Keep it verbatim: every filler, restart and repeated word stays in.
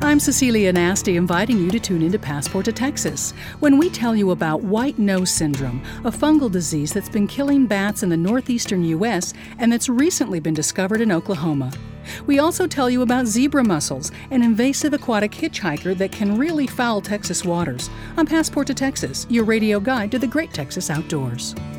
I'm Cecilia Nasty, inviting you to tune into Passport to Texas, when we tell you about white nose syndrome, a fungal disease that's been killing bats in the northeastern U S and that's recently been discovered in Oklahoma. We also tell you about zebra mussels, an invasive aquatic hitchhiker that can really foul Texas waters, on Passport to Texas, your radio guide to the great Texas outdoors.